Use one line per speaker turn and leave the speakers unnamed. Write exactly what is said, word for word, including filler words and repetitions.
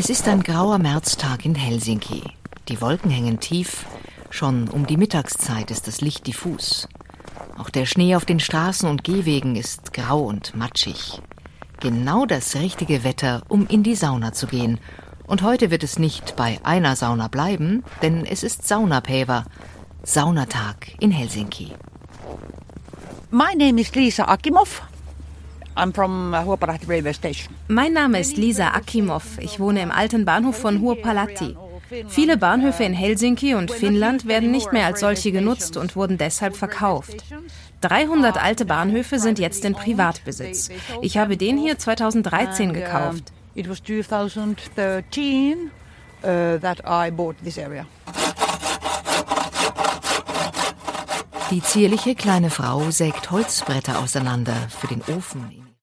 Es ist ein grauer Märztag in Helsinki. Die Wolken hängen tief. Schon um die Mittagszeit ist das Licht diffus. Auch der Schnee auf den Straßen und Gehwegen ist grau und matschig. Genau das richtige Wetter, um in die Sauna zu gehen. Und heute wird es nicht bei einer Sauna bleiben, denn es ist Saunapäivä, Saunatag in Helsinki.
My name is Liisa Akimov. I'm from Huopalahti Railway Station.
Mein Name ist Liisa Akimov. Ich wohne im alten Bahnhof von Huopalahti. Viele Bahnhöfe in Helsinki und Finnland werden nicht mehr als solche genutzt und wurden deshalb verkauft. dreihundert alte Bahnhöfe sind jetzt in Privatbesitz. Ich habe den hier zweitausenddreizehn gekauft.
It was twenty thirteen uh, that I bought this area.
Die zierliche kleine Frau sägt Holzbretter auseinander für den Ofen.